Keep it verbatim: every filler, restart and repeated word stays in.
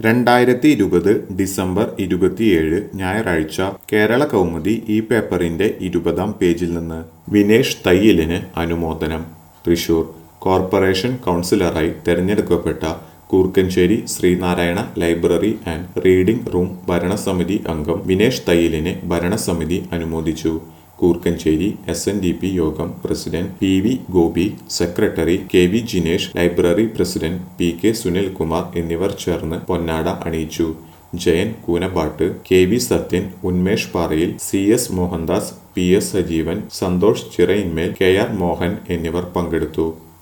രണ്ടായിരത്തി ഇരുപത് ഡിസംബർ ഇരുപത്തിയേഴ് ഞായറാഴ്ച കേരള കൗമുദി ഈ പേപ്പറിന്റെ ഇരുപതാം പേജിൽ നിന്ന് വിനേഷ് തയ്യിലിന് അനുമോദനം. തൃശൂർ കോർപ്പറേഷൻ കൗൺസിലറായി തെരഞ്ഞെടുക്കപ്പെട്ട Koorkkanchery Sreenarayana library and reading room ഭരണസമിതി അംഗം വിനേഷ് തയ്യിലിനെ ഭരണസമിതി അനുമോദിച്ചു. Koorkkanchery S N D P Yogam president P V Gopi, secretary K V Jinesh, library president P K Sunilkumar എന്നിവർ ചേർന്ന് പൊന്നാട അണിയിച്ചു. Jayan Koonappattu, K V Sathyan, Unmesh Parayil, C S Mohandas, P S Sajeevan, Santhosh Chirayinmel, K R Mohan എന്നിവർ പങ്കെടുത്തു.